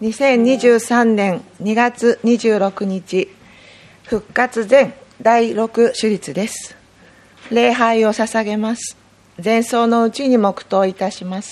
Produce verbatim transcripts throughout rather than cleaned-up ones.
にせんにじゅうさんねんにがつにじゅうろくにち、復活前だいろく主律です。礼拝を捧げます。前奏のうちに黙祷いたします。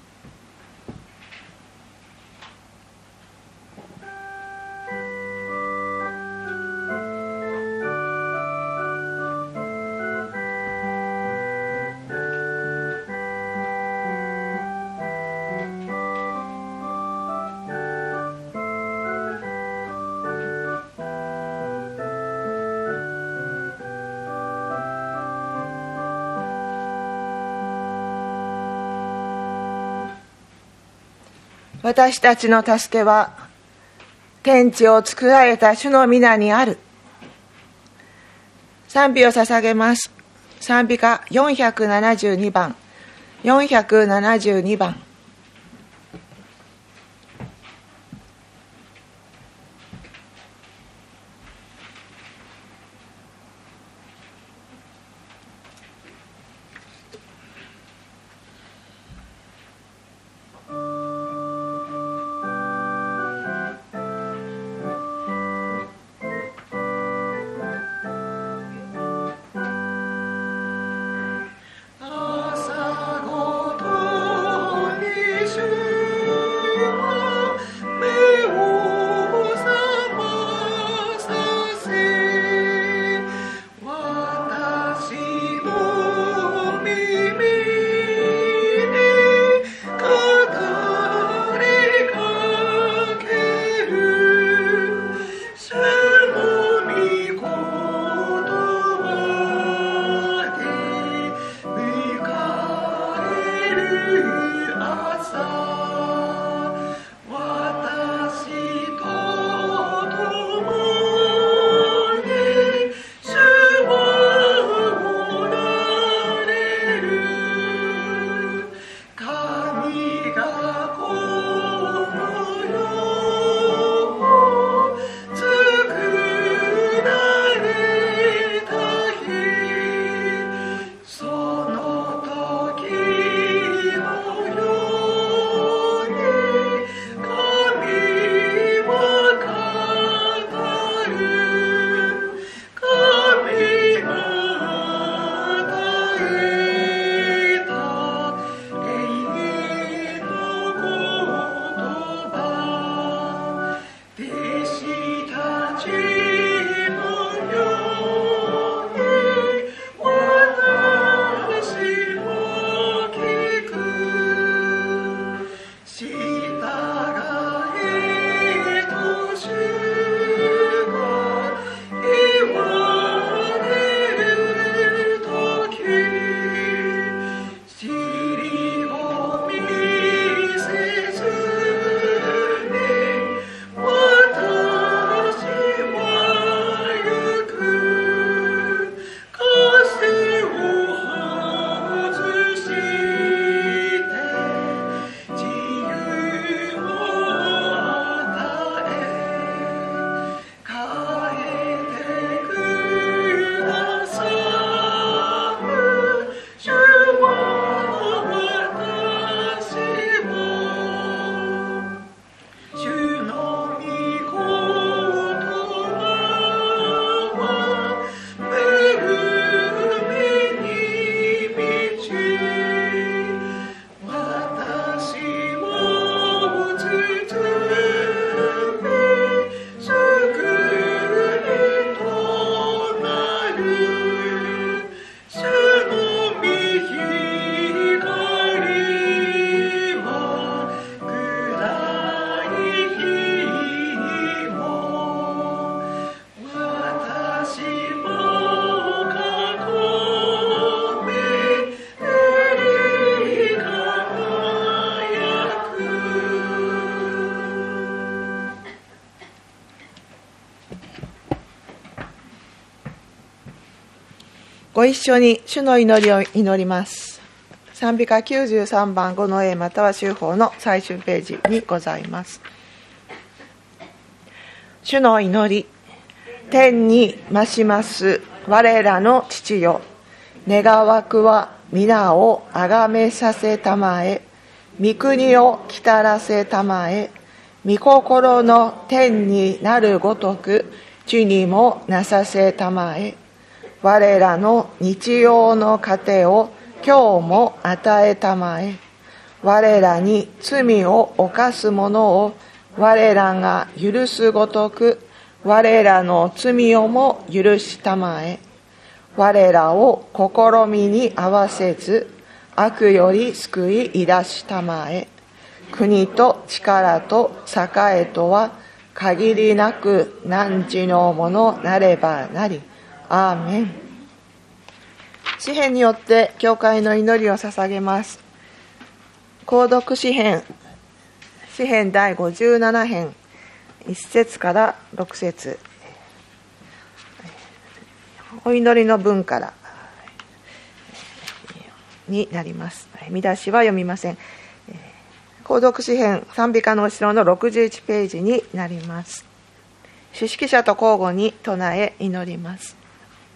私たちの助けは天地を作られた主の皆にある。賛美を捧げます。賛美歌よんひゃくななじゅうにばん、よんひゃくななじゅうにばん。ご一緒に主の祈りを祈ります。賛美歌きゅうじゅうさんばんごの エー または修法の最終ページにございます。主の祈り。天に増します我らの父よ、願わくは皆をあがめさせたまえ、御国を来たらせたまえ、 御心の天になるごとく地にもなさせたまえ。我らの日用の糧を今日も与えたまえ。我らに罪を犯す者を我らが許すごとく我らの罪をも許したまえ。我らを試みに合わせず悪より救い出したまえ。国と力と栄とは限りなく汝のものなればなり。アーメン。詩編によって教会の祈りを捧げます。購読詩編、詩編だいごじゅうなな編、いっ節からろく節、お祈りの文からになります。見出しは読みません。購読詩編、賛美歌の後ろのろくじゅういちページになります。主指揮者と交互に唱え祈ります。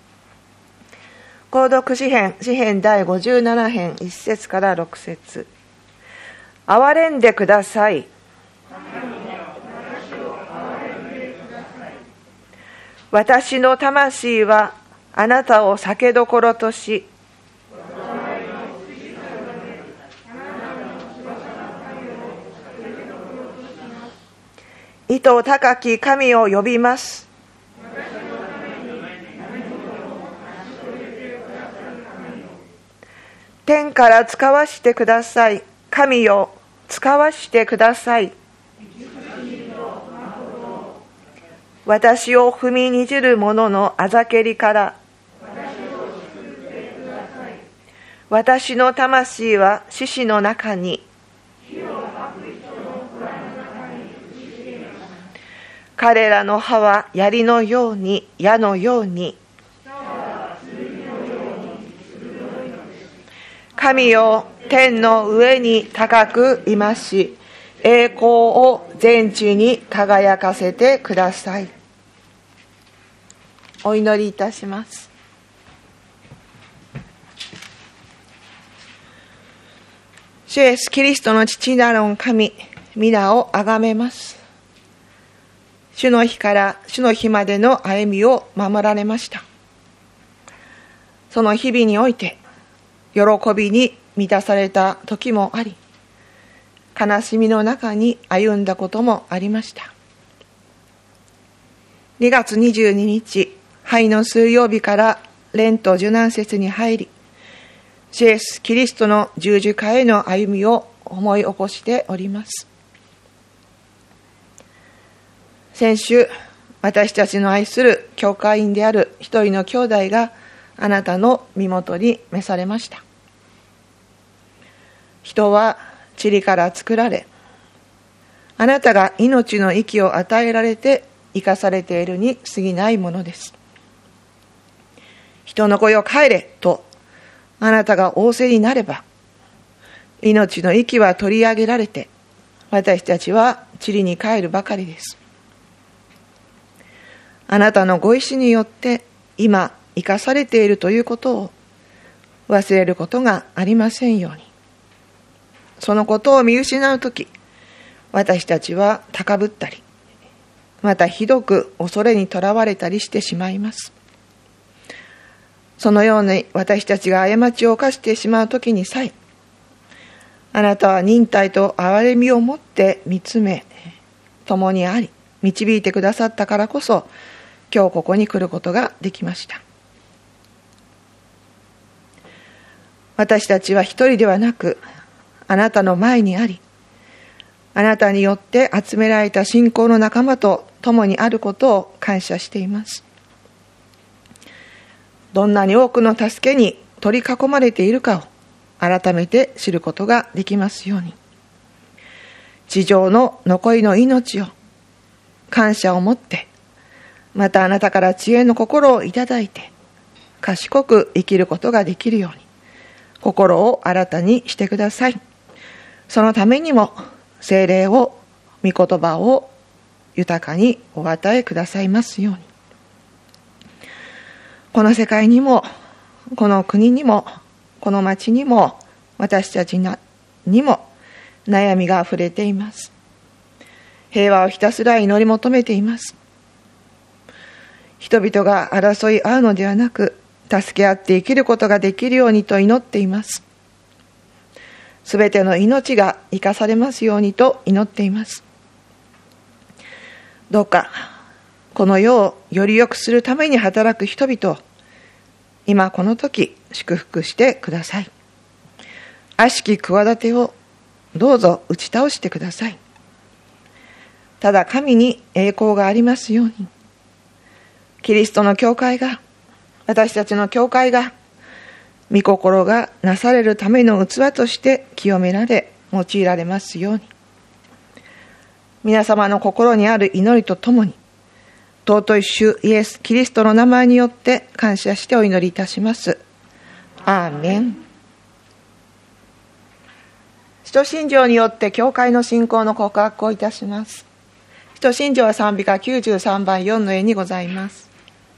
購読詩編、詩編だいごじゅうなな編、いっ節からろく節。憐れんでください。私の魂はあなたを酒どころとし、意図高き神を呼びます。天から使わしてください。神よ、使わしてください。私を踏みにじる者のあざけりから私の魂は獅子の中に、彼らの歯は槍のように矢のように、神よ、天の上に高くいまし、栄光を全地に輝かせてください。お祈りいたします。主イエスキリストの父なる神、皆をあがめます。主の日から主の日までの歩みを守られました。その日々において喜びに満たされた時もあり、悲しみの中に歩んだこともありました。にがつにじゅうににち、灰の水曜日からレント受難節に入り、主イエスキリストの十字架への歩みを思い起こしております。先週、私たちの愛する教会員である一人の兄弟があなたの身元に召されました。人は塵から作られ、あなたが命の息を与えられて生かされているに過ぎないものです。人の子よ帰れとあなたが仰せになれば、命の息は取り上げられて、私たちは塵に帰るばかりです。あなたのご意志によって今生かされているということを忘れることがありませんように。そのことを見失うとき、私たちは高ぶったり、またひどく恐れにとらわれたりしてしまいます。そのように私たちが過ちを犯してしまうときにさえ、あなたは忍耐と憐れみをもって見つめ、共にあり、導いてくださったからこそ、今日ここに来ることができました。私たちは一人ではなく、あなたの前にあり、あなたによって集められた信仰の仲間と共にあることを感謝しています。どんなに多くの助けに取り囲まれているかを改めて知ることができますように。地上の残りの命を感謝を持って、またあなたから知恵の心をいただいて、賢く生きることができるように、心を新たにしてください。そのためにも、聖霊を、御言葉を豊かにお与えくださいますように。この世界にも、この国にも、この町にも、私たちにも悩みがあふれています。 平和をひたすら祈り求めています。人々が争い合うのではなく、助け合って生きることができるようにと祈っています。すべての命が生かされますようにと祈っています。どうかこの世をより良くするために働く人々を今この時祝福してください。悪しき企てをどうぞ打ち倒してください。ただ神に栄光がありますように、キリストの教会が、私たちの教会が御心がなされるための器として清められ用いられますように、皆様の心にある祈りとともに、尊い主イエス・キリストの名前によって感謝してお祈りいたします。アーメン。使徒信条によって教会の信仰の告白をいたします。使徒信条は賛美歌きゅうじゅうさんばんよんの絵にございます。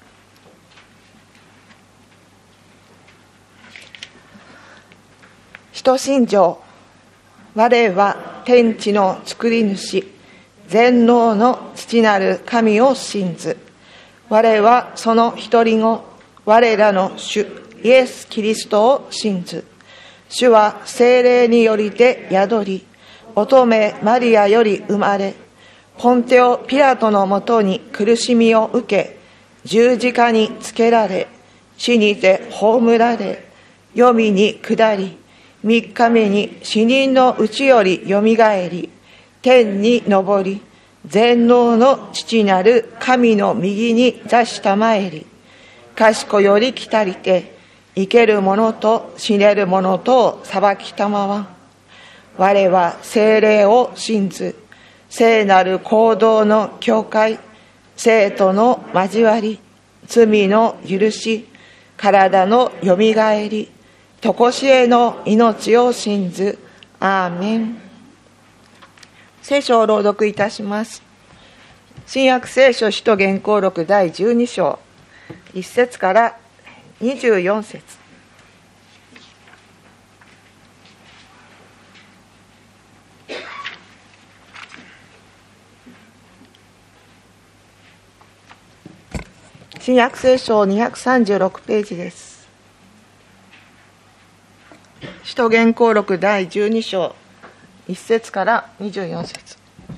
使徒信条。我は天地の作り主、全能の父なる神を信ず。我はその一人子、我らの主イエス・キリストを信ず。主は聖霊によりて宿り、乙女マリアより生まれ、ポンテオ・ピラトのもとに苦しみを受け、十字架につけられ、死にて葬られ、黄泉に下り、三日目に死人のうちよりよみがえり、天に昇り、全能の父なる神の右に座したまえり、賢より来たりて、生ける者と死ねる者とを裁きたまわん。我は聖霊を信ず、聖なる行動の教会、生徒の交わり、罪の許し、体のよみがえり、とこしえの命を信ず。アーメン。聖書を朗読いたします。新約聖書使徒原稿録だいじゅうに章、いち節からにじゅうよん節。新約聖書にひゃくさんじゅうろくページです。使徒原稿録だいじゅうに章、いち節からにじゅうよん節。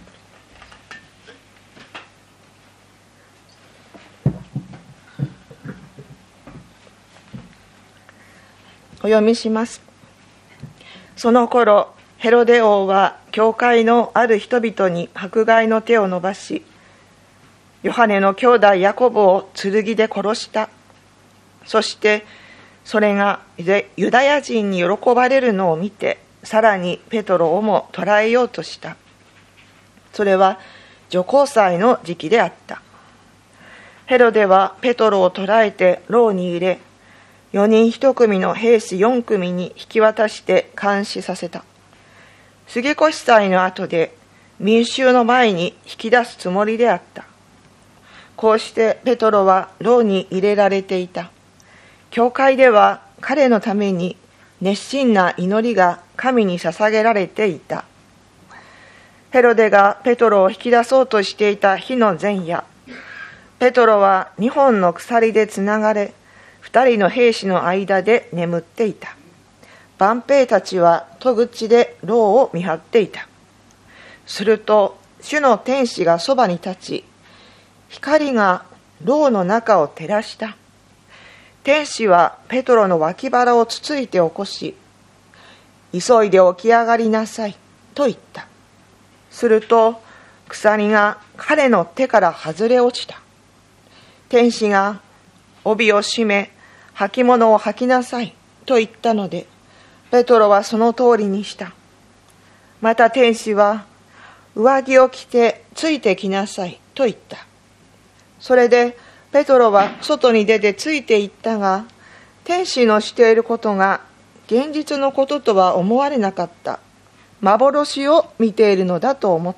お読みします。その頃、ヘロデ王は教会のある人々に迫害の手を伸ばし、ヨハネの兄弟ヤコブを剣で殺した。そしてそれがユダヤ人に喜ばれるのを見て、さらにペトロをも捕らえようとした。それは除光祭の時期であった。ヘロデはペトロを捕らえて牢に入れ、四人一組の兵士四組に引き渡して監視させた。杉越祭の後で民衆の前に引き出すつもりであった。こうしてペトロは牢に入れられていた。教会では彼のために熱心な祈りが神に捧げられていた。ヘロデがペトロを引き出そうとしていた日の前夜、ペトロは二本の鎖でつながれ、二人の兵士の間で眠っていた。万兵たちは戸口で牢を見張っていた。すると主の天使がそばに立ち、光が牢の中を照らした。天使はペトロの脇腹をつついて起こし、急いで起き上がりなさいと言った。すると鎖が彼の手から外れ落ちた。天使が帯を締め、履物を履きなさいと言ったので、ペトロはその通りにした。また天使は、上着を着てついてきなさいと言った。それでペトロは外に出てついていったが、天使のしていることが現実のこととは思われなかった。幻を見ているのだと思った。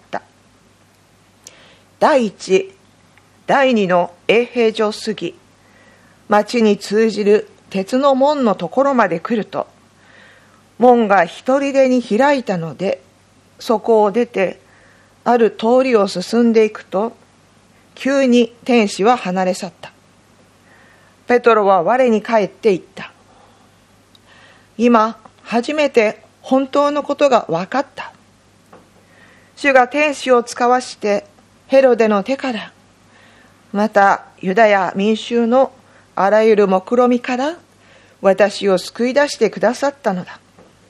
第一、第二の衛兵所過ぎ、町に通じる鉄の門のところまで来ると、門が一人でに開いたので、そこを出て、 ある通りを進んでいくと、急に天使は離れ去った。ペトロは我に返って言った。今、初めて本当のことが分かった。主が天使を使わしてヘロデの手から、またユダヤ民衆のあらゆる目論みから私を救い出してくださったのだ。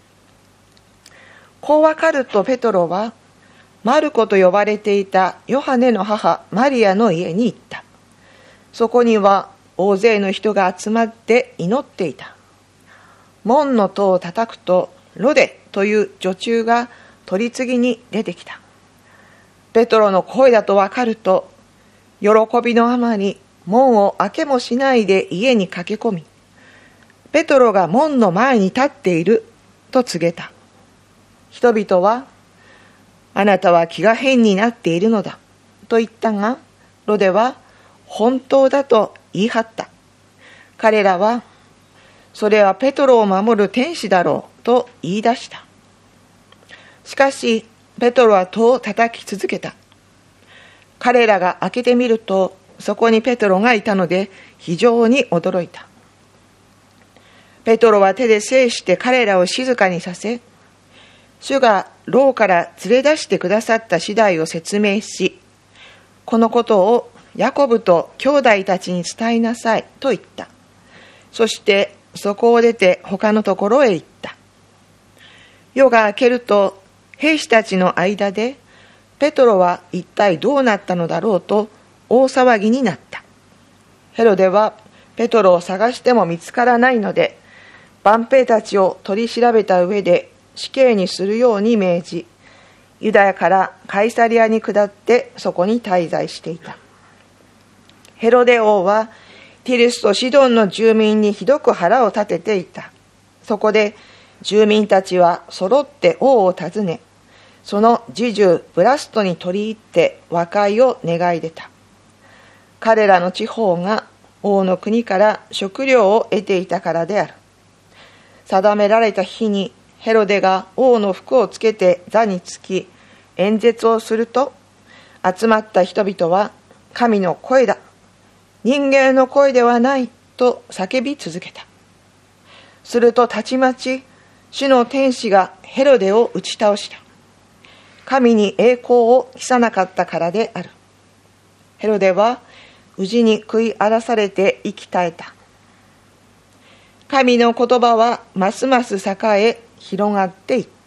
こう分かるとペトロはマルコと呼ばれていたヨハネの母マリアの家に行った。そこには大勢の人が集まって祈っていた。門の戸を叩くとロデという女中が取り次ぎに出てきた。ペトロの声だと分かると、喜びのあまり門を開けもしないで家に駆け込み、ペトロが門の前に立っていると告げた。人々は、あなたは気が変になっているのだと言ったが、ロデは本当だと言い張った。彼らは、それはペトロを守る天使だろうと言い出した。しかし、ペトロは戸を叩き続けた。彼らが開けてみると、そこにペトロがいたので、非常に驚いた。ペトロは手で制して彼らを静かにさせ、主が牢から連れ出してくださった次第を説明し、このことをヤコブと兄弟たちに伝えなさいと言った。そしてそこを出て他のところへ行った。夜が明けると兵士たちの間で、ペトロは一体どうなったのだろうと大騒ぎになった。ヘロデはペトロを探しても見つからないので、万兵たちを取り調べた上で死刑にするように命じ、ユダヤからカイサリアに下ってそこに滞在していた。ヘロデ王はティルスとシドンの住民にひどく腹を立てていた。そこで住民たちは揃って王を訪ね、その侍従ブラストに取り入って和解を願い出た。彼らの地方が王の国から食料を得ていたからである。定められた日にヘロデが王の服をつけて座につき演説をすると、集まった人々は神の声だ、人間の声ではないと叫び続けた。するとたちまち主の天使がヘロデを打ち倒した。神に栄光を期さなかったからである。ヘロデは宇治に食い荒らされて息絶えた。神の言葉はますます栄え広がっていった。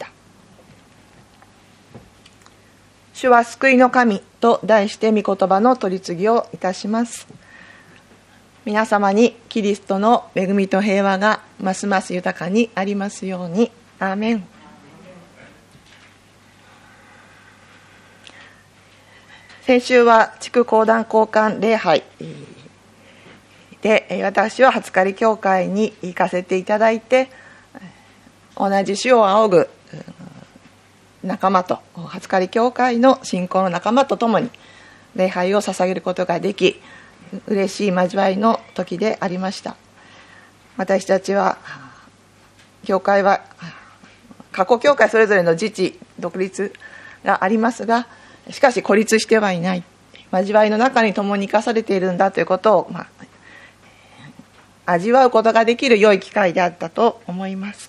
主は救いの神と題して御言葉の取り次ぎをいたします。皆様にキリストの恵みと平和がますます豊かにありますように。アーメン。先週は地区講談交換礼拝で、私は初狩教会に行かせていただいて、同じ主を仰ぐ仲間と、初狩教会の信仰の仲間と共に礼拝を捧げることができ、嬉しい交わりの時でありました。私たちは、教会は過去教会それぞれの自治独立がありますが、しかし孤立してはいない、交わりの中に共に生かされているんだということを、まあ、味わうことができる良い機会であったと思います。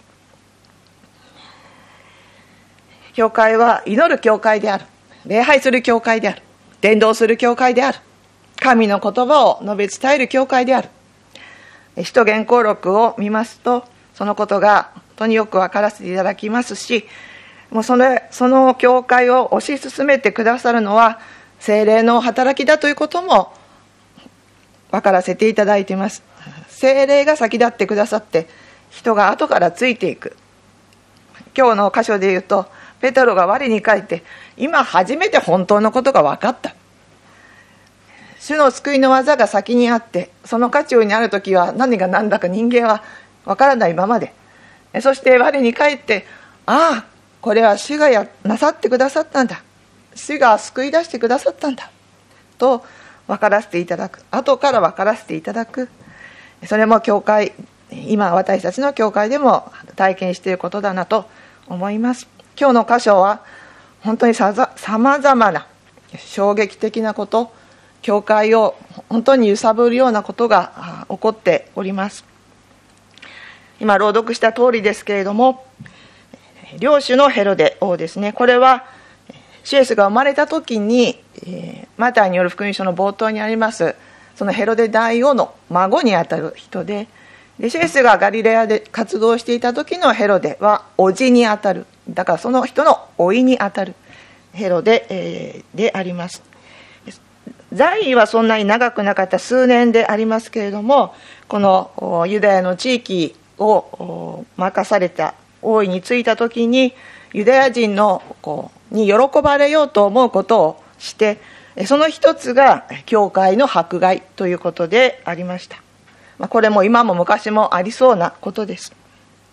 教会は祈る教会である、礼拝する教会である、伝道する教会である、神の言葉を述べ伝える教会である。使徒言行録を見ますと、そのことが本当によく分からせていただきますし、もうその、その教会を推し進めてくださるのは聖霊の働きだということも分からせていただいています。聖霊が先立ってくださって人が後からついていく。今日の箇所で言うと、ペテロが我に返って今初めて本当のことが分かった。主の救いの技が先にあって、その渦中にあるときは何が何だか人間は分からないままで、そして我に返って、ああこれは主がやなさってくださったんだ、主が救い出してくださったんだと分からせていただく。後から分からせていただく。それも教会、今私たちの教会でも体験していることだなと思います。今日の箇所は本当にさまざまな衝撃的なこと、教会を本当に揺さぶるようなことが起こっております。今朗読した通りですけれども、領主のヘロデ王ですね、これは主イエスが生まれた時に、マタイによる福音書の冒頭にありますそのヘロデ大王の孫にあたる人で、で主イエスがガリレアで活動していた時のヘロデは叔父にあたる、だからその人の甥いにあたるヘロデ、えー、であります。在位はそんなに長くなかった数年でありますけれども、このユダヤの地域を任された王位に就いた時に、ユダヤ人のこうに喜ばれようと思うことをして、その一つが教会の迫害ということでありました。これも今も昔もありそうなことです。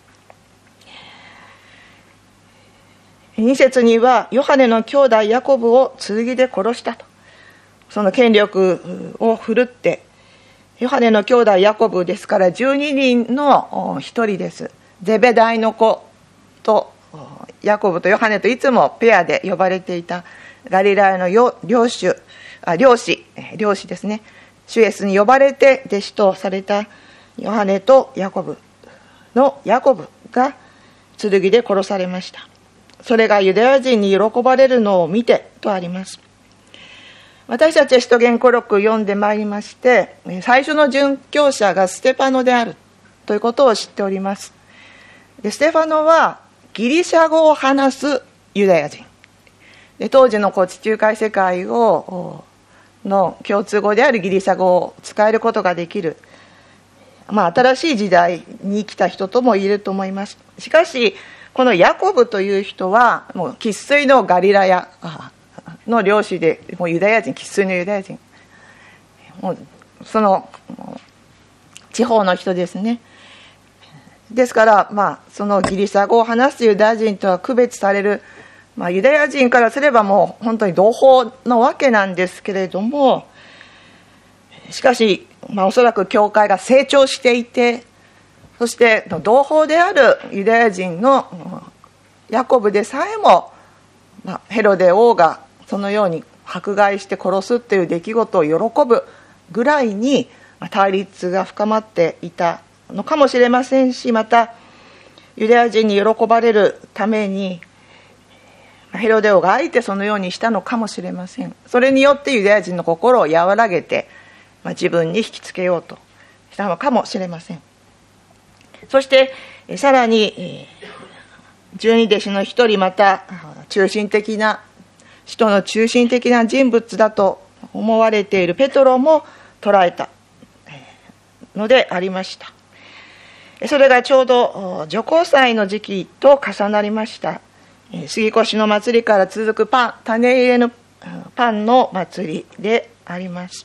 に節にはヨハネの兄弟ヤコブを剣で殺したと、その権力を振るって、ヨハネの兄弟ヤコブですからじゅうににんの一人です。ゼベダイの子とヤコブとヨハネといつもペアで呼ばれていたガリラヤの領主、あ領師領師ですね、主イエスに呼ばれて弟子とされたヨハネとヤコブのヤコブが剣で殺されました。それがユダヤ人に喜ばれるのを見てとあります。私たちは使徒言語録を読んでまいりまして、最初の殉教者がステパノであるということを知っております。でステファノはギリシャ語を話すユダヤ人で、当時のこう地中海世界をの共通語であるギリシャ語を使えることができる、まあ、新しい時代に生きた人とも言えると思います。しかしこのヤコブという人はもう生粋のガリラヤの領主で、もうユダヤ人、生粋のユダヤ人、もうその地方の人ですね。ですから、まあ、そのギリシャ語を話すユダヤ人とは区別される、まあ、ユダヤ人からすればもう本当に同胞のわけなんですけれども、しかし、まあ、おそらく教会が成長していて、そして同胞であるユダヤ人のヤコブでさえも、まあ、ヘロデ王がそのように迫害して殺すっていう出来事を喜ぶぐらいに対立が深まっていたのかもしれませんし、またユダヤ人に喜ばれるためにヘロデ王があえてそのようにしたのかもしれません。それによってユダヤ人の心を和らげて、まあ、自分に引きつけようとしたのかもしれません。そしてさらに十二弟子の一人、また中心的な使徒の中心的な人物だと思われているペトロも捕らえたのでありました。それがちょうど除光祭の時期と重なりました。杉越の祭りから続くパン、種入れのパンの祭りであります。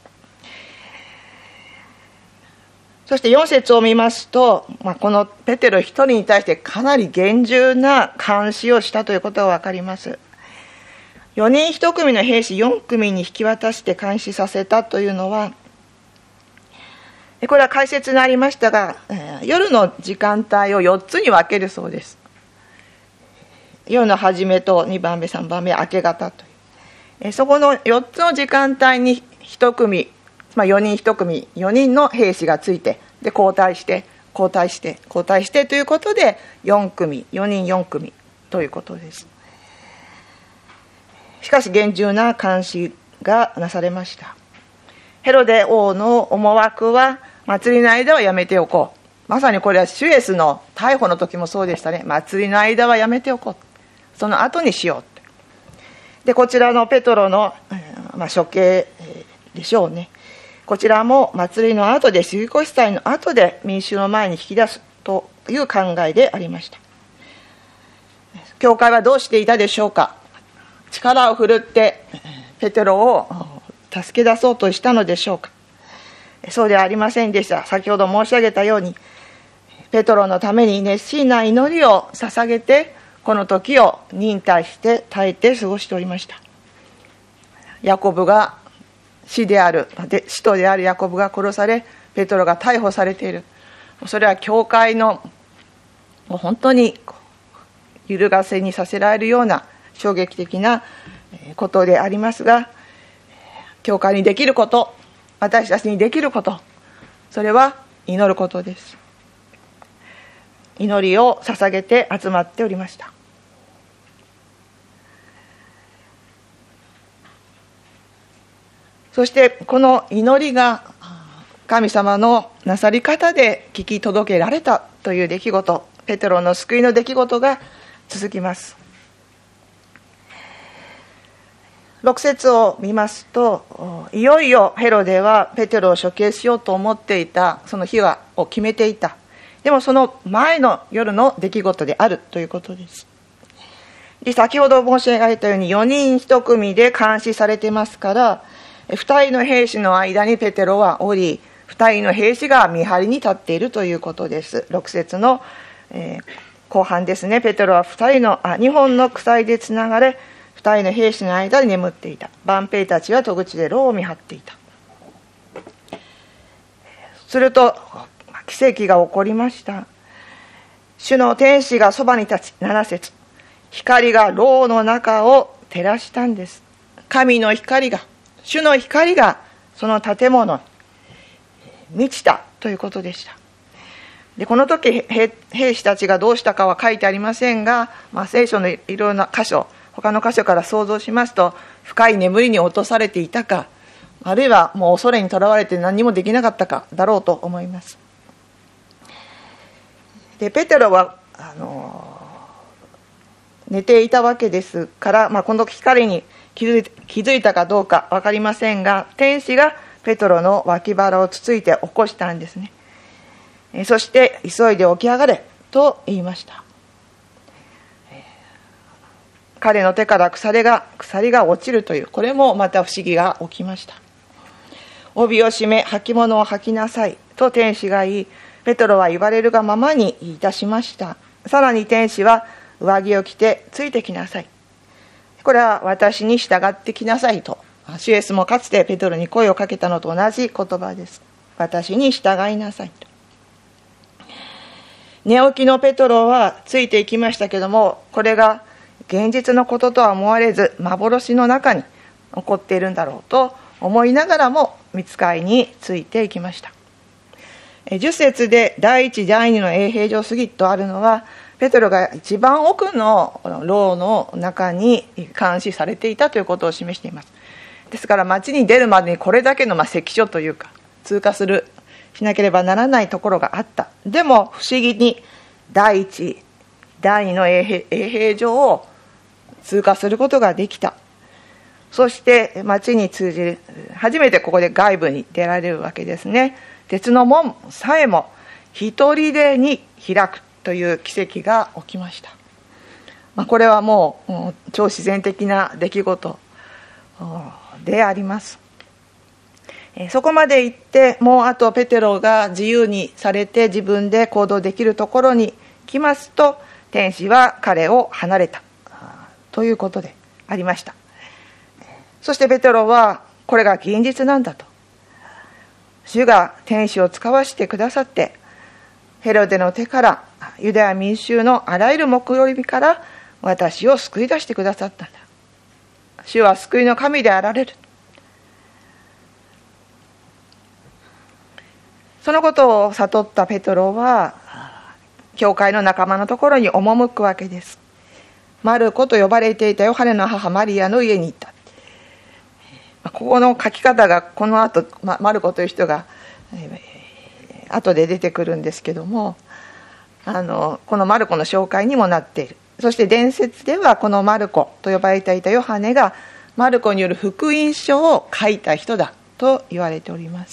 そしてよん節を見ますと、まあ、このペテロ一人に対してかなり厳重な監視をしたということがわかります。よにんいち組の兵士よん組に引き渡して監視させたというのは、これは解説にありましたが、夜の時間帯をよっつに分けるそうです。夜の初めとにばんめ、さんばんめ、明け方という。そこのよっつの時間帯にいち組、まあ、よにんいち組、よにんの兵士がついて、で交代して、交代して、交代してということで、よん組、よにんよん組ということです。しかし厳重な監視がなされました。ヘロデ王の思惑は、祭りの間はやめておこう。まさにこれは主イエスの逮捕の時もそうでしたね。祭りの間はやめておこう。その後にしよう。で、こちらのペトロの、まあ、処刑でしょうね。こちらも祭りの後で、杉越祭の後で民衆の前に引き出すという考えでありました。教会はどうしていたでしょうか。力を振るってペテロを助け出そうとしたのでしょうか。そうではありませんでした。先ほど申し上げたように、ペトロのために熱心な祈りを捧げて、この時を忍耐して耐えて過ごしておりました。ヤコブが死である、使徒であるヤコブが殺され、ペトロが逮捕されている。それは教会のもう本当に揺るがせにさせられるような衝撃的なことでありますが、教会にできること、私たちにできること、それは祈ることです。祈りを捧げて集まっておりました。そしてこの祈りが神様のなさり方で聞き届けられたという出来事、ペテロの救いの出来事が続きます。ろく節を見ますと、いよいよヘロデはペテロを処刑しようと思っていた、その日はを決めていた。でもその前の夜の出来事であるということです。で、先ほど申し上げたようによにんいち組で監視されてますから、ふたりの兵士の間にペテロはおり、ふたりの兵士が見張りに立っているということです。ろく節の、えー、後半ですね。ペテロはふたりのあにほんの鎖でつながれ、ふたりの兵士の間に眠っていた。万兵たちは戸口で牢を見張っていた。すると奇跡が起こりました。主の天使がそばに立ち、なな節、光が牢の中を照らしたんです。神の光が、主の光がその建物に満ちたということでした。で、この時兵士たちがどうしたかは書いてありませんが、まあ、聖書のいろいろな箇所、他の箇所から想像しますと、深い眠りに落とされていたか、あるいはもう恐れにとらわれて何もできなかったかだろうと思います。で、ペテロはあの寝ていたわけですから、まあ、この光に気づい気づいたかどうか分かりませんが、天使がペテロの脇腹をつついて起こしたんですね。そして急いで起き上がれと言いました。彼の手から鎖が鎖が落ちるという、これもまた不思議が起きました。帯を締め履物を履きなさいと天使が言い、ペテロは言われるがままにいたしました。さらに天使は上着を着てついてきなさい、これは私に従ってきなさいと、主イエスもかつてペテロに声をかけたのと同じ言葉です。私に従いなさいと。寝起きのペテロはついていきましたけども、これが現実のこととは思われず、幻の中に起こっているんだろうと思いながらも御使いについていきました。じゅっ節で第一第二の衛兵所過ぎとあるのは、ペテロが一番奥の牢の中に監視されていたということを示しています。ですから町に出るまでにこれだけのまあ関所というか通過するしなければならないところがあった。でも不思議に第一第二の衛兵、衛兵所を通過することができた。そして町に通じる、初めてここで外部に出られるわけですね。鉄の門さえも一人でに開くという奇跡が起きました。まあ、これはもう超自然的な出来事であります。そこまで行ってもうあとペテロが自由にされて自分で行動できるところに来ますと、天使は彼を離れたということでありました。そしてペテロはこれが現実なんだと、主が天使を使わしてくださってヘロデの手からユダヤ民衆のあらゆる目論みから私を救い出してくださったんだ。主は救いの神であられる。そのことを悟ったペテロは教会の仲間のところに赴くわけです。マルコと呼ばれていたヨハネの母マリアの家に行った。ここの書き方がこの後、ま、マルコという人が、えー、後で出てくるんですけども、あのこのマルコの紹介にもなっている。そして伝説ではこのマルコと呼ばれていたヨハネがマルコによる福音書を書いた人だと言われております。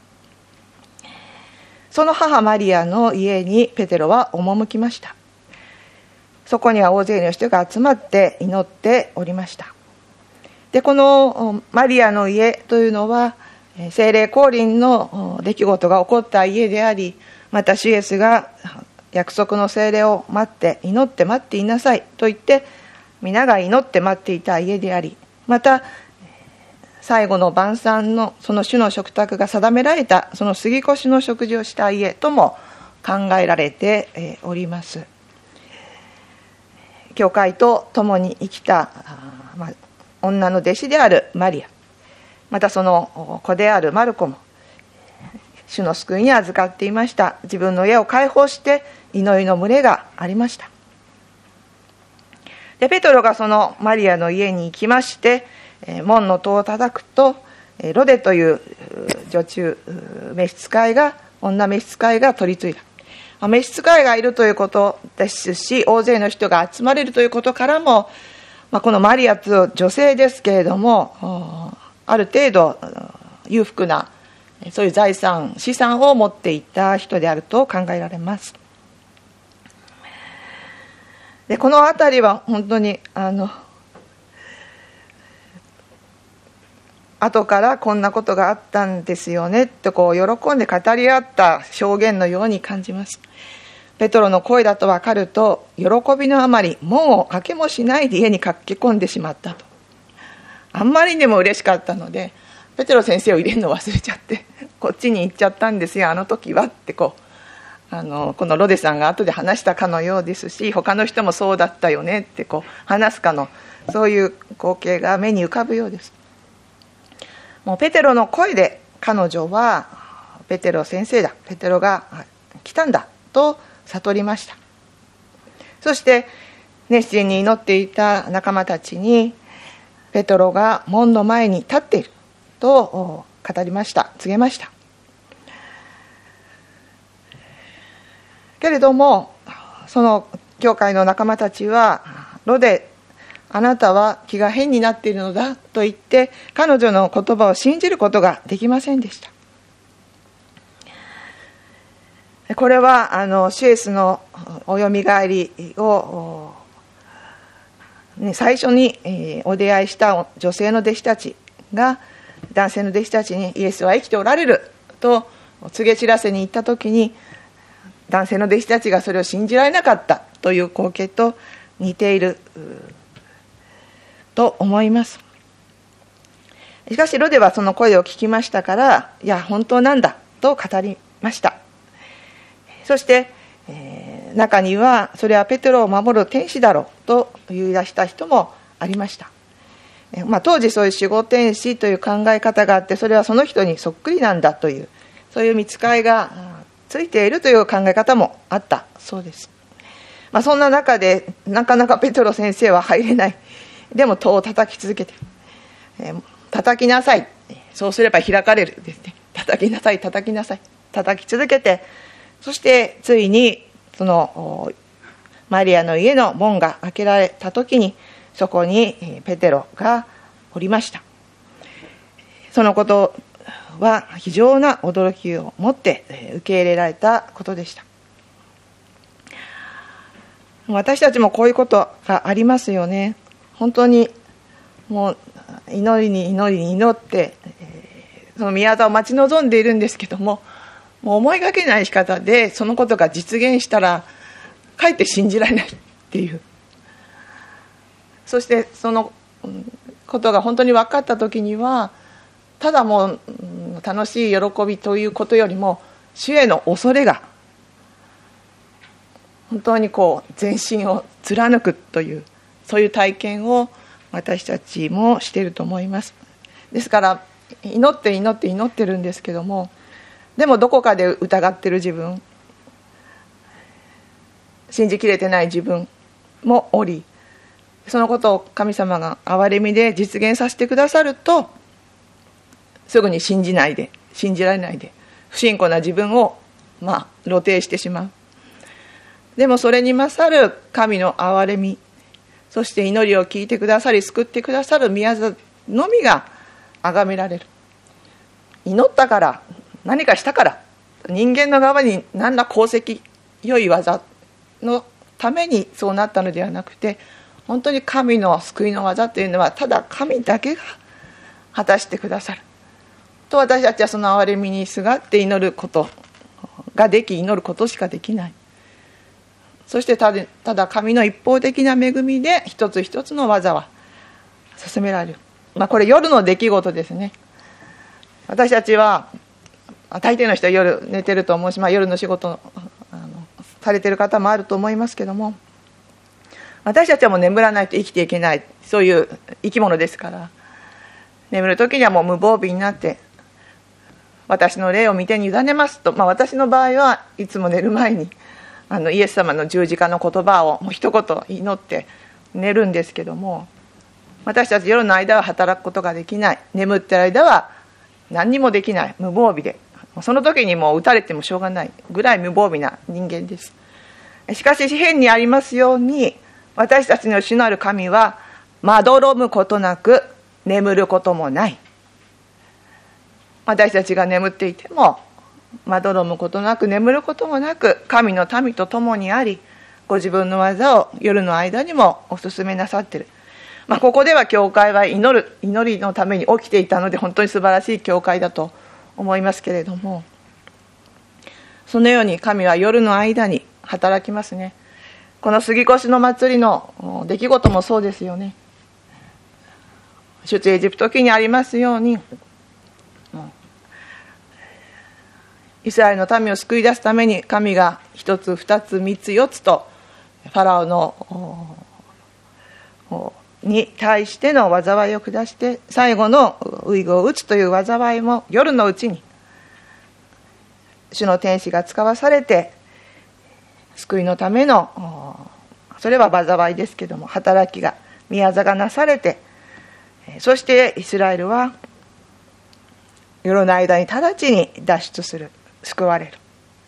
その母マリアの家にペテロは赴きました。そこには大勢の人が集まって祈っておりました。で、このマリアの家というのは聖霊降臨の出来事が起こった家であり、また主イエスが約束の聖霊を待って祈って待っていなさいと言って皆が祈って待っていた家であり、また最後の晩餐のその主の食卓が定められたその杉越の食事をした家とも考えられております。 教会と共に生きた、まあ、女の弟子であるマリア、またその子であるマルコも主の救いに預かっていました。自分の家を開放して祈りの群れがありました。でペトロがそのマリアの家に行きまして、門の戸を叩くと、ロデという女中召使いが女召使いが取り継いだ。召使いがいるということですし、大勢の人が集まれるということからも、まあ、このマリアという女性ですけれども、ある程度裕福なそういう財産資産を持っていた人であると考えられます。でこのあたりは本当にあの後からこんなことがあったんですよねとこう喜んで語り合った証言のように感じます。ペトロの声だと分かると、喜びのあまり門を開けもしないで家に駆け込んでしまったと。あんまりにも嬉しかったので、ペテロ先生を入れるの忘れちゃってこっちに行っちゃったんですよ、あの時はってこうあのこのロデさんが後で話したかのようですし、他の人もそうだったよねってこう話すかの、そういう光景が目に浮かぶようです。もうペテロの声で彼女はペテロ先生だ、ペテロが来たんだと悟りました。そして熱心に祈っていた仲間たちに、ペテロが門の前に立っていると語りました、告げました。けれどもその教会の仲間たちは、ロデ、あなたは気が変になっているのだと言って彼女の言葉を信じることができませんでした。これはあのシエスのおよみがえりを、ね、最初に、えー、お出会いした女性の弟子たちが男性の弟子たちにイエスは生きておられると告げ知らせに行った時に、男性の弟子たちがそれを信じられなかったという光景と似ていると思います。しかしロデはその声を聞きましたから、いや本当なんだと語りました。そして、えー、中にはそれはペテロを守る天使だろうと言い出した人もありました。えーまあ、当時そういう守護天使という考え方があって、それはその人にそっくりなんだという、そういう見つかいがついているという考え方もあったそうです。まあ、そんな中でなかなかペテロ先生は入れない。でも戸を叩き続けて、えー、叩きなさい、そうすれば開かれるですね。叩きなさい叩きなさい叩き続けて、そしてついにそのマリアの家の門が開けられた時に、そこにペテロがおりました。そのことは非常な驚きを持って受け入れられたことでした。私たちもこういうことがありますよね。本当にもう祈りに祈りに祈ってその宮沢を待ち望んでいるんですけども、もう思いがけない仕方でそのことが実現したらかえって信じられないっていう、そしてそのことが本当に分かった時には、ただもう楽しい喜びということよりも主への恐れが本当にこう全身を貫くという、そういう体験を私たちもしていると思います。ですから祈って祈って祈ってるんですけども、でもどこかで疑ってる自分、信じきれてない自分もおり、そのことを神様が憐れみで実現させてくださると、すぐに信じないで信じられないで不信仰な自分をまあ露呈してしまう。でもそれに勝る神の憐れみ、そして祈りを聞いてくださり救ってくださる宮座のみが崇められる。祈ったから何かしたから人間の側に何ら功績良い技のためにそうなったのではなくて、本当に神の救いの技というのはただ神だけが果たしてくださると、私たちはその憐れみにすがって祈ることができ、祈ることしかできない。そしてただ、ただ神の一方的な恵みで一つ一つの技は進められる。まあ、これ夜の出来事ですね。私たちは大抵の人は夜寝てると思うし、まあ、夜の仕事あのされている方もあると思いますけども、 私たちはもう眠らないと生きていけない、そういう生き物ですから、眠る時にはもう無防備になって、私の霊を御手に委ねますと、まあ、私の場合はいつも寝る前にあのイエス様の十字架の言葉をもう一言祈って寝るんですけども、私たち夜の間は働くことができない、眠ってる間は何にもできない、無防備で、その時にもう撃たれてもしょうがないぐらい無防備な人間です。しかし詩篇にありますように、私たちの主なる神はまどろむことなく眠ることもない。私たちが眠っていてもまどろむことなく眠ることもなく、神の民と共にあり、ご自分の技を夜の間にもお勧めなさっている。まあ、ここでは教会は祈る祈りのために起きていたので、本当に素晴らしい教会だと思いますけれども、そのように神は夜の間に働きますね。この杉越の祭りの出来事もそうですよね。出エジプト記にありますように、イスラエルの民を救い出すために神が一つ二つ三つ四つとファラオのに対しての災いを下して、最後の遺語を打つという災いも夜のうちに主の天使が使わされて、救いのための、それは災いですけども、働きが宮業がなされて、そしてイスラエルは夜の間に直ちに脱出する、救われる。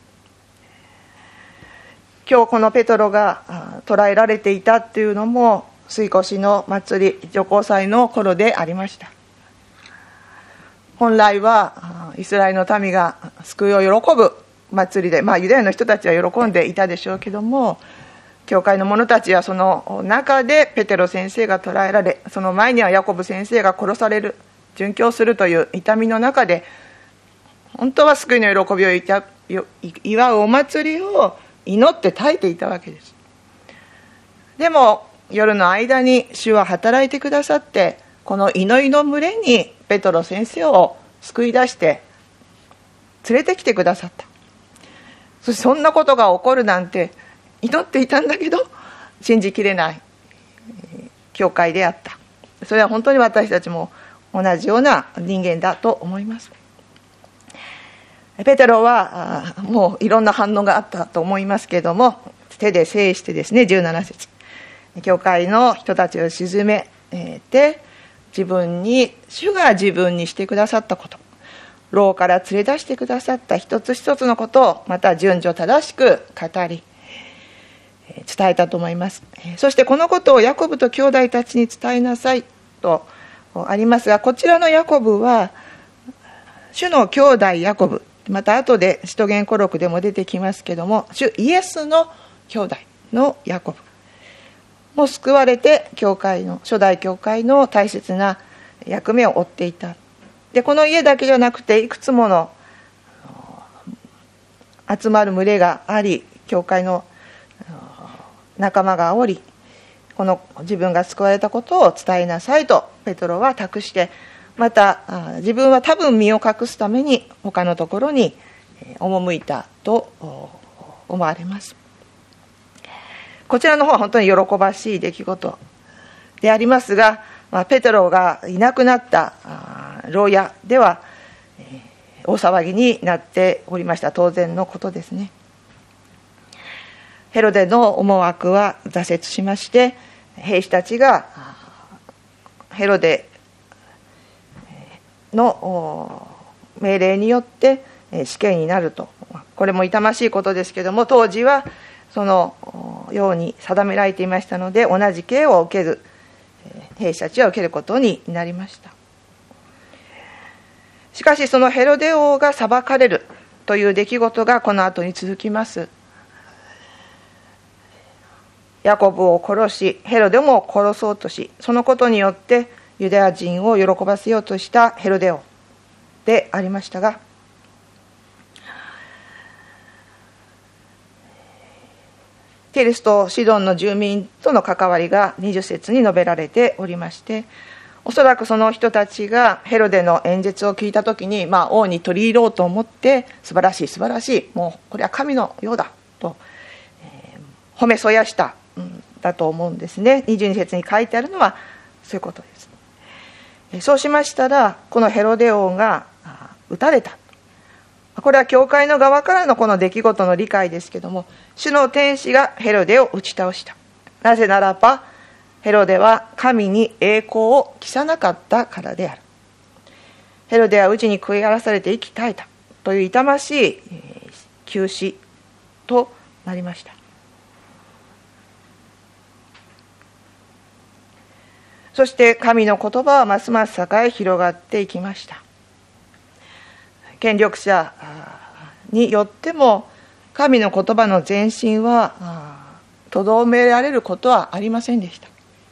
今日このペトロが捕らえられていたっていうのも、杉越の祭り除光祭の頃でありました。本来はイスラエルの民が救いを喜ぶ祭りで、まあユダヤの人たちは喜んでいたでしょうけども、教会の者たちはその中でペテロ先生が捕らえられ、その前にはヤコブ先生が殺される、殉教するという痛みの中で、本当は救いの喜びを祝うお祭りを祈って耐えていたわけです。でも夜の間に主は働いてくださって、この祈りの群れにペトロ先生を救い出して連れてきてくださった。そしてそんなことが起こるなんて祈っていたんだけど信じきれない教会であった。それは本当に私たちも同じような人間だと思います。ペテロはもういろんな反応があったと思いますけれども、手で制してですね、じゅうなな節、教会の人たちを鎮めて、自分に主が自分にしてくださったこと、牢から連れ出してくださった一つ一つのことをまた順序正しく語り伝えたと思います。そしてこのことをヤコブと兄弟たちに伝えなさいとありますが、こちらのヤコブは主の兄弟ヤコブ、また後で使徒言語録でも出てきますけども、主イエスの兄弟のヤコブも救われて、教会の初代教会の大切な役目を負っていた。でこの家だけじゃなくて、いくつもの集まる群れがあり、教会の仲間がおり、この自分が救われたことを伝えなさいとペトロは託して、また自分は多分身を隠すために他のところに赴いたと思われます。こちらの方は本当に喜ばしい出来事でありますが、ペテロがいなくなった牢屋では大騒ぎになっておりました。当然のことですね。ヘロデの思惑は挫折しまして、兵士たちがヘロデの命令によって死刑になると、これも痛ましいことですけれども、当時はそのように定められていましたので、同じ刑を受ける兵士たちは受けることになりました。しかしそのヘロデ王が裁かれるという出来事がこの後に続きます。ヤコブを殺し、ヘロデも殺そうとし、そのことによってユダヤ人を喜ばせようとしたヘロデ王でありましたが、キリストシドンの住民との関わりがにじゅっ節に述べられておりまして、おそらくその人たちがヘロデの演説を聞いたときに、まあ、王に取り入ろうと思って、素晴らしい素晴らしい、もうこれは神のようだと、えー、褒めそやした、うん、 だと思うんですね。にじゅうに節に書いてあるのはそういうことです。そうしましたら、このヘロデ王が撃たれた。これは教会の側からのこの出来事の理解ですけども、主の天使がヘロデを打ち倒した。なぜならば、ヘロデは神に栄光を期さなかったからである。ヘロデは内に食い荒らされて息絶えたという痛ましい急死となりました。そして神の言葉はますます栄え広がっていきました。権力者によっても神の言葉の前進はとどめられることはありませんでした。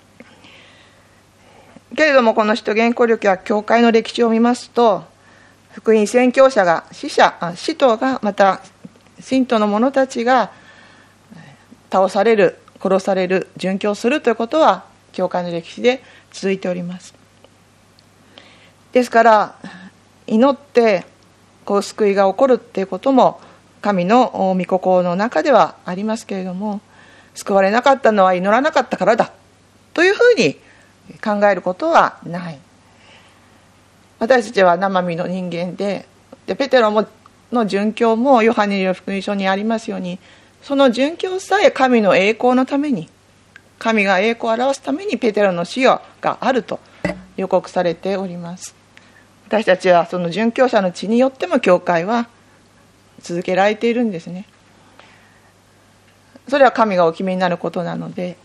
けれどもこの使徒言行録や教会の歴史を見ますと、福音宣教者が死者使徒がまた信徒の者たちが倒される、殺される、殉教するということは教会の歴史で続いております。ですから祈ってこう救いが起こるっていうことも神の御心の中ではありますけれども、救われなかったのは祈らなかったからだというふうに考えることはない。私たちは生身の人間で、でペテロもの殉教もヨハネの福音書にありますように、その殉教さえ神の栄光のために、神が栄光を表すためにペテロの死があると予告されております。私たちはその殉教者の血によっても教会は続けられているんですね。それは神がお決めになることなので、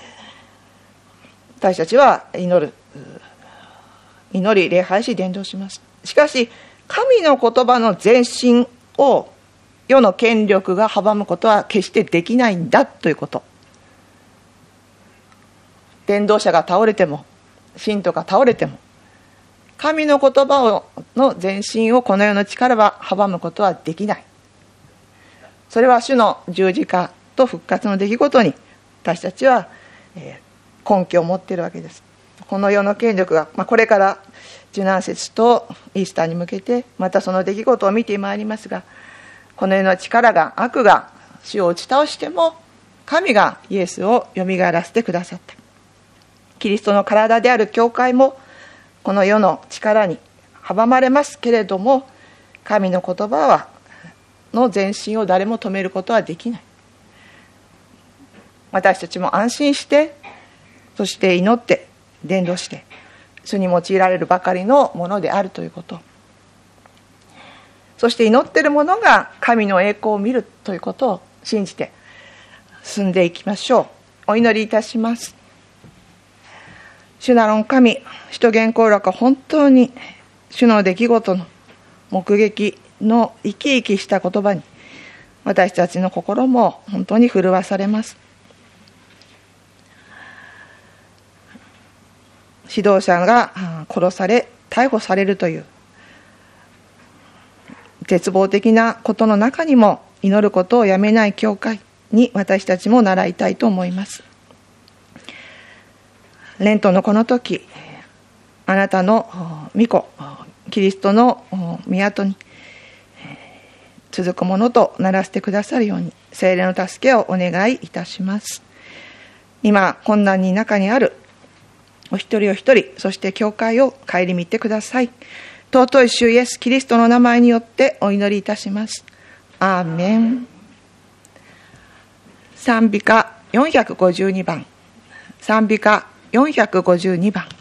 私たちは祈る、祈り礼拝し伝道します。しかし神の言葉の前進を世の権力が阻むことは決してできないんだということ。伝道者が倒れても、信徒が倒れても、神の言葉をの前進をこの世の力は阻むことはできない。それは主の十字架と復活の出来事に私たちは根拠を持っているわけです。この世の権力が、まあ、これから受難節とイースターに向けてまたその出来事を見てまいりますが、この世の力が、悪が主を打ち倒しても神がイエスをよみがえらせてくださった。キリストの体である教会もこの世の力に阻まれますけれども、神の言葉はの前進を誰も止めることはできない。私たちも安心して、そして祈って伝道して主に用いられるばかりのものであるということ、そして祈っている者が神の栄光を見るということを信じて進んでいきましょう。お祈りいたします。主なる神、使徒言行録は本当に主の出来事の目撃の生き生きした言葉に私たちの心も本当に震わされます。指導者が殺され逮捕されるという絶望的なことの中にも祈ることをやめない教会に私たちも習いたいと思います。レントのこの時、あなたの御子キリストの宮に続くものとならせてくださるように聖霊の助けをお願いいたします。今困難に中にあるお一人お一人、そして教会を顧みてください。尊い主イエスキリストの名前によってお祈りいたします。アーメン。賛美歌よんひゃくごじゅうにばん、賛美歌よんひゃくごじゅうにばん。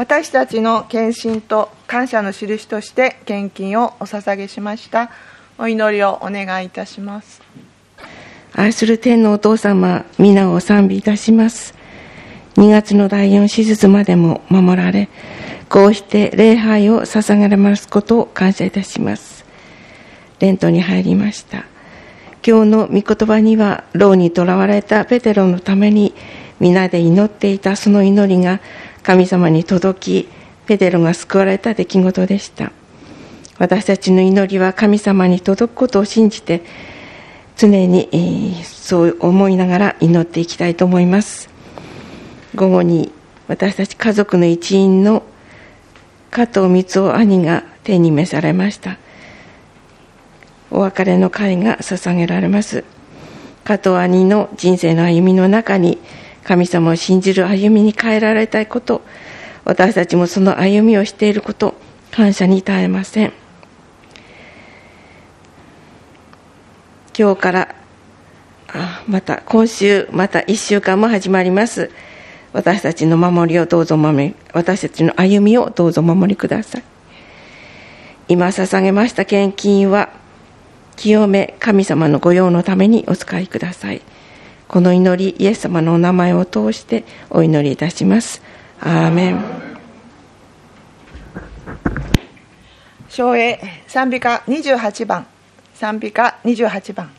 私たちの献身と感謝の印として献金をお捧げしました。お祈りをお願いいたします。 愛する天のお父様、皆を賛美いたします。にがつのだいよん手術までも守られ、こうして礼拝を捧げられますことを感謝いたします。レントに入りました。今日の御言葉には、牢に囚われたペテロのために皆で祈っていたその祈りが神様に届き、ペテロが救われた出来事でした。私たちの祈りは神様に届くことを信じて、常に、えー、そう思いながら祈っていきたいと思います。午後に私たち家族の一員の加藤光夫兄が天に召されました。お別れの会が捧げられます。加藤兄の人生の歩みの中に神様を信じる歩みに変えられたいこと、私たちもその歩みをしていること、感謝に耐えません。今日からあまた今週またいっしゅうかんも始まります。私たちの守りをどうぞ守り、私たちの歩みをどうぞ守りください。今捧げました献金は清め神様の御用のためにお使いください。この祈り、イエス様のお名前を通してお祈りいたします。アーメン。 唱詠賛美歌にじゅうはちばん、賛美歌にじゅうはちばん。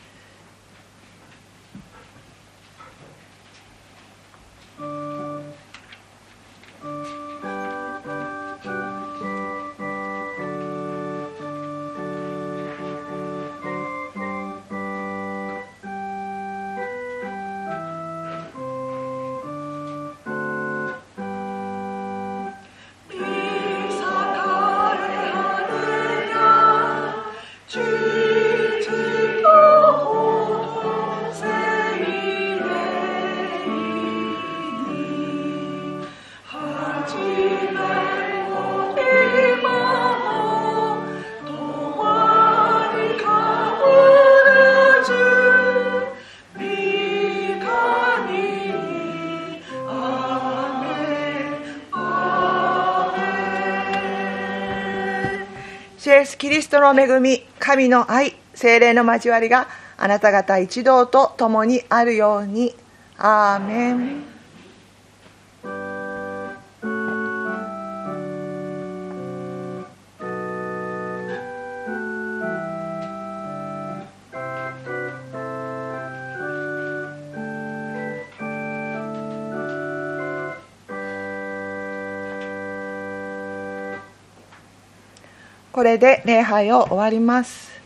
イエス・キリストの恵み、神の愛、聖霊の交わりがあなた方一同と共にあるように。アーメン。これで礼拝を終わります。